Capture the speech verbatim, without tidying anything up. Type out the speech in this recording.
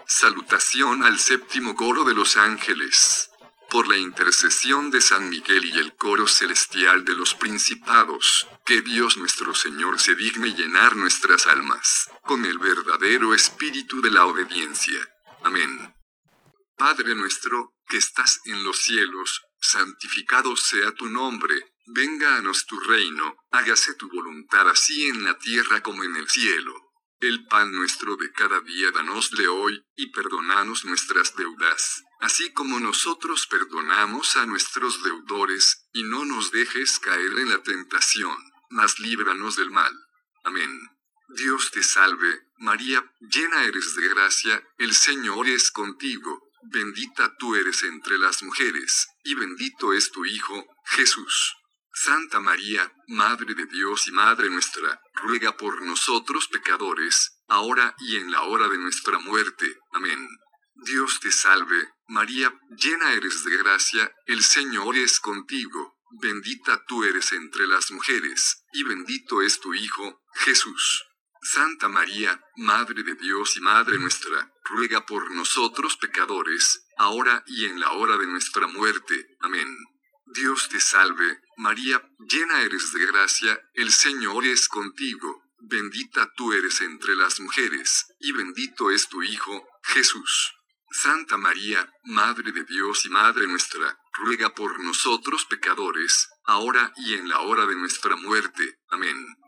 Salutación al séptimo coro de los ángeles. Por la intercesión de San Miguel y el coro celestial de los principados, que Dios nuestro Señor se digne llenar nuestras almas con el verdadero espíritu de la obediencia. Amén. Padre nuestro, que estás en los cielos, santificado sea tu nombre, venga a nos tu reino, hágase tu voluntad así en la tierra como en el cielo. El pan nuestro de cada día danosle hoy, y perdonanos nuestras deudas, así como nosotros perdonamos a nuestros deudores, y no nos dejes caer en la tentación, mas líbranos del mal. Amén. Dios te salve, María, llena eres de gracia, el Señor es contigo, bendita tú eres entre las mujeres, y bendito es tu Hijo, Jesús. Santa María, Madre de Dios y Madre nuestra, ruega por nosotros pecadores, ahora y en la hora de nuestra muerte. Amén. Dios te salve, María, llena eres de gracia, el Señor es contigo, bendita tú eres entre las mujeres, y bendito es tu Hijo, Jesús. Santa María, Madre de Dios y Madre nuestra, ruega por nosotros pecadores, ahora y en la hora de nuestra muerte. Amén. Dios te salve, María, llena eres de gracia, el Señor es contigo, bendita tú eres entre las mujeres, y bendito es tu Hijo, Jesús. Santa María, Madre de Dios y Madre nuestra, ruega por nosotros pecadores, ahora y en la hora de nuestra muerte. Amén.